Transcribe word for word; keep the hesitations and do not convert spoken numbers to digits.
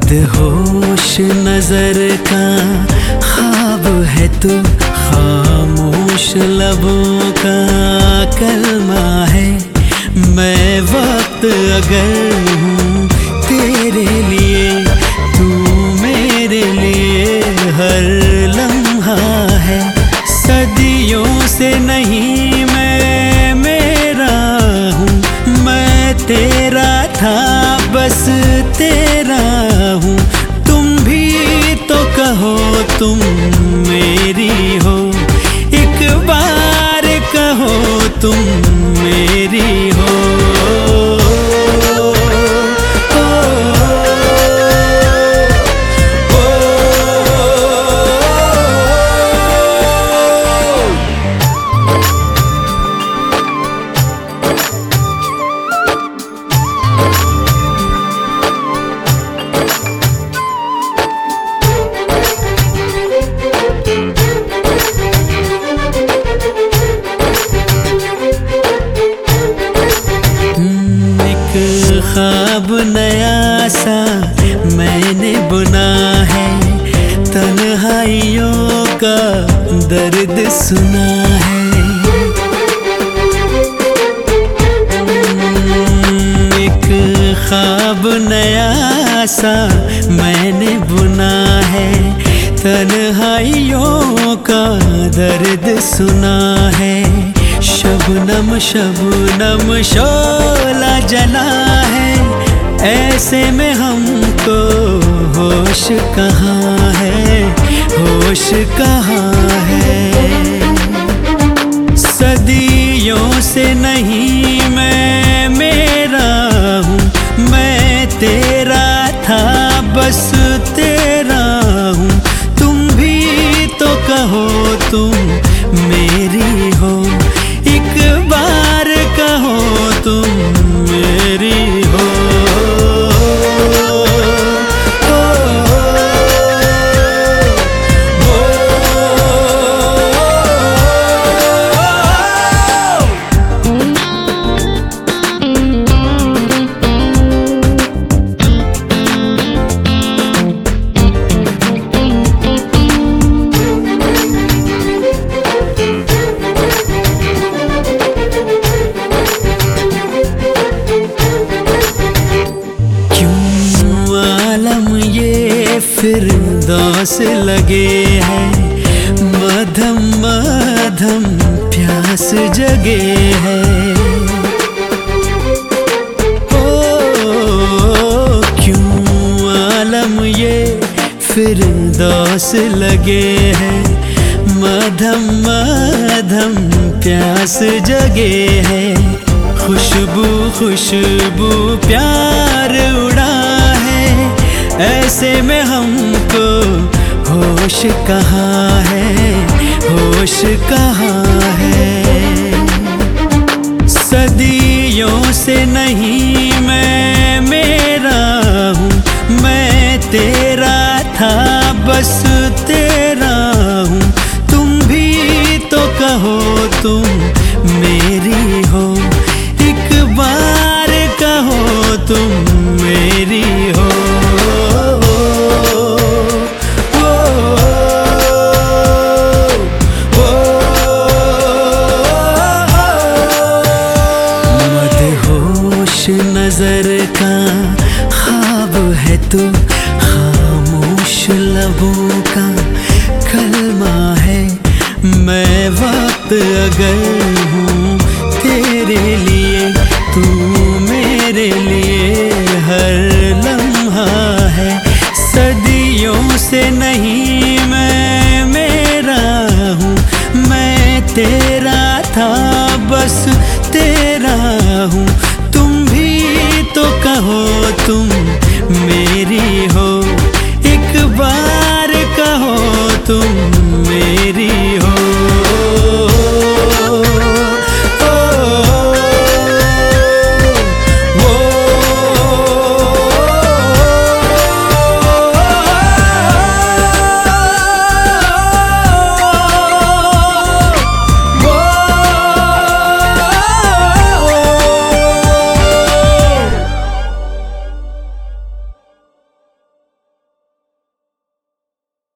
मदहोश नजर का ख्वाब है तू, खामोश लबों का कलमा है। मैं वक्त अगर हूँ तेरे लिए, तू मेरे लिए हर लम्हा है। सदियों से नहीं मैं मेरा हूँ, मैं तेरा था बस तेरा हूँ। तुम भी तो कहो तुम मेरी हो, एक बार कहो तुम मेरी हो। ख्वाब नया सा मैंने बुना है, तन्हाइयों का दर्द सुना है। एक ख्वाब नया सा मैंने बुना है, तन्हाइयों का दर्द सुना है। शबनम शबनम शोला जला है, ऐसे में हमको होश कहाँ है, होश कहाँ है। सदियों से नहीं मैं मेरा हूँ, मैं तेरा था बस तेरा हूँ। तुम भी तो कहो तुम मेरी हो, एक बार कहो तुम मेरी हो। फिरदौस लगे हैं, मधम मधम प्यास जगे है। ओ क्यों आलम ये फिरदौस लगे हैं, मधम मधम प्यास जगे है। खुशबू खुशबू प्यार उड़ा है, ऐसे में हमको होश कहाँ है, होश कहाँ है। सदियों से नहीं मैं मेरा हूँ, मैं तेरा था बस तेरा हूँ। तुम भी तो कहो तुम मेरी हो, एक बार कहो तुम मेरी हो। नजर का ख्वाब है तू, खामोश लबों का कलमा है। मैं वक्त अगर हूँ तेरे लिए, तू मेरे लिए हर लम्हा है। सदियों से नहीं मैं मेरा हूँ, मैं तेरा था बस तेरा हूँ। तुम भी तो कहो तुम मेरी हो,